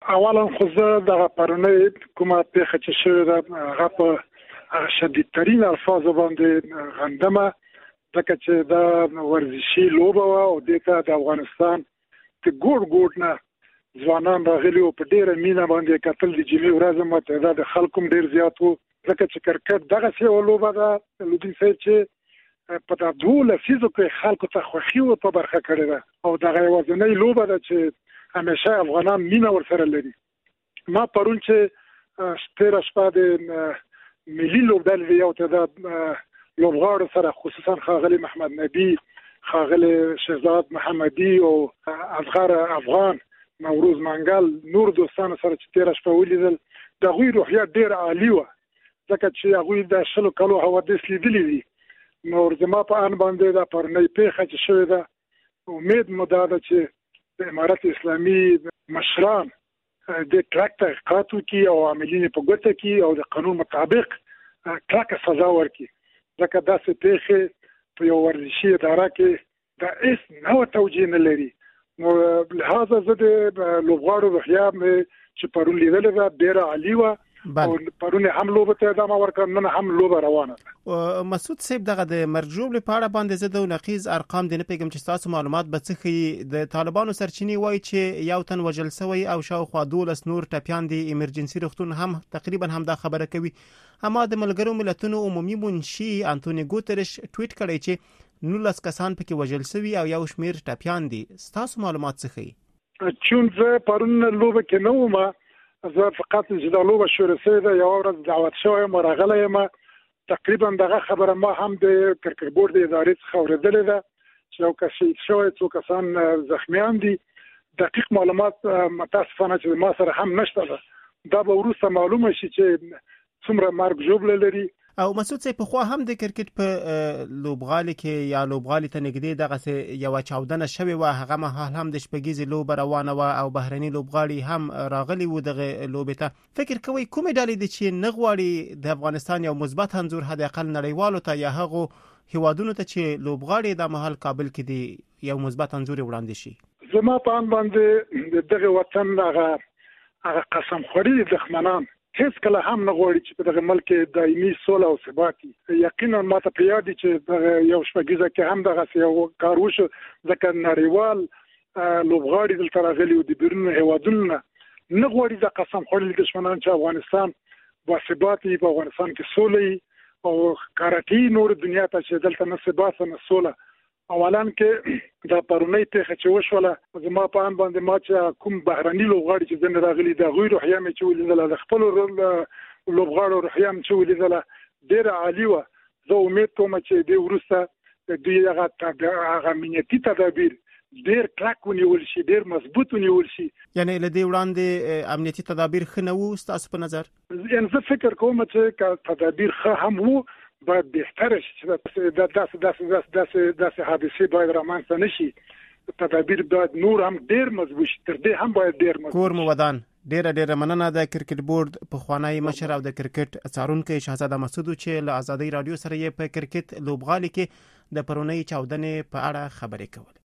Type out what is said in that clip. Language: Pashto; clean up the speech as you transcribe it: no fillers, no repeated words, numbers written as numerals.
اولا خو زه د پرونی کومه پیښه چې شوې ده هغه په شدیدترین الفاظ باندې غندمه ځکه چې دا ورزشي لوبه وه او دې ته د افغانستان د ګوټ نه ځوانان راغلي او په ډېره مینه باندې کتل. د جمعې ورځ مو تعداد خلک هم ډېر زیات و ځکه چې کرکټ دغسې یوه لوبه ده لودین صاحب چې په دا 2 لسیزو کې خلکو ته خوښي ورته برخه کړې ده او دغه یوازینۍ لوبه ده چې همیشه افغانان مینه ورسره لري. ما پرون چې تېره شپه د ملي لوبډلې یو تعداد لوبغاړو سره خصوصا ښاغلي محمد نبي، ښاغلي شهزاد محمدي او اصغر افغان، نوروز منګل، نور دوستانو سره چې تېره شپه ولیدل، د هغوی روحیه ډېره عالي وه ځکه چې هغوی د 20 کالو حوادث لیدلي دي. نو زما په ان باندې دا پرونی پیښه چې شوې ده امید مو دا ده چې د امارت اسلامي مشران د کلک تحقیقات وکړي او عاملین په ګوته کړي او د قانون مطابق کلکه سزا ورکړي ځکه داسې پیښې په یو ورزشي اداره کې د هېڅ نوع توجیه نه لري. نو لهذا زه د لوبغاړو روحیه چې پرون لیدلې ده ډېره عالي وه او پرون هم لوبه ته ادامه ورکړه، نن هم لوبه روانه ده. مسعود صاحب دغه د مرجوب لپاره باندې زه د نقیض ارقام د نه پیګم چې تاسو معلومات به څه خي د طالبانو سرچینی وای چې یو تن وجل سوی او شاوخوا 12 نور ټپیان دي. ایمرجنسي روغتون هم تقریبا هم دا خبره کوي. اما د ملګرو ملتونو عمومي منشي انټونی ګوتریش ټویټ کړی چې 19 کسان پکې وجل سوي او یو شمیر ټپیان دي. تاسو معلومات څه خي؟ چون زه پرون لوبه کې نه وم، زه فقط چې دا لوبه شروع شوې ده یو ورځ دعوت شوی یم راغلی یم. تقریبا دغه خبره ما هم د کرکټ بورډ د ادارې څخه اورېدلې ده چې یو کس شهید شوی، 2 کسان زخمیان دي. دقیق معلومات متاسفانه چې ما سره هم نشته ده، دا به وروسته معلومه شي چې څومره مرګ ژوبله لري. او مسعود صاحب خو هم د کرکټ په لوبغالي کې یا لوبغالي ته نږدې دغه یو چاودنه شوې وه، هغه مهال هم د شپږیزې لوبه روانه وه او بهرني لوبغاړي هم راغلي وو دغه لوبې ته. فکر کوئ کومې ډلې دي چې نه غواړي د افغانستان یو مثبت انځور حد اقل نړیوالو ته یا هغو هیوادونو ته چې لوبغاړي د مهال کابل کې دي یو مثبت انځور وړاندې شي؟ زما په ان باندې د دغه وطن هغه قسم خوري دښمنان هیڅ کله هم نه غواړي چې په دغه ملک دایمي سوله او ثبات وي. یقینا ماته په یاد دي چې یو شپږیزه کې هم دغه یو کار وشو ځکه نړیوال لوبغاړي دلته راغلي او د بیرون هیوادونو نه غواړي د قسم خوړلي دښمنان چې افغانستان باثبات وي، په افغانستان کې سوله او کاراتي نور دنیا ته چې دلته نه ثبات نه سوله. اولا کې دا پرونی پیښه چې وشوله زما په ان باندې ما چې کوم بهرني لوبغاړي چې ځنه راغلي د هغوی روحیه مې چې ولیدله، د خپل لوبغاړو روحیه مې چې ولیدله ډېره عالي وه. زه امید کوم چې دې وروسته دوی هغه امنیتي تدابیر ډېر کلک ونیول شي، ډېر مضبوط ونیول شي. یعنی له دې وړاندې امنیتي تدابیر ښه نه وو ستاسو په نظر؟ یعنې زه فکر کوم چې تدابیر ښه هم وو، باید بهتره شي چې داسې حادثې باید رامنځته نه شي. تدابیر باید نور هم ډېر مضبوط شي، تر دې هم باید ډېر مضبوط. کور مو ودان، ډېره مننه د کرکټ بورډ پخوانی مشر او د کرکټ څارونکی شهزاده مسعود چې له ازادۍ رادیو سره یې په کرکټ لوبغالي کې د پرونی چاودنې په اړه خبرې کولې.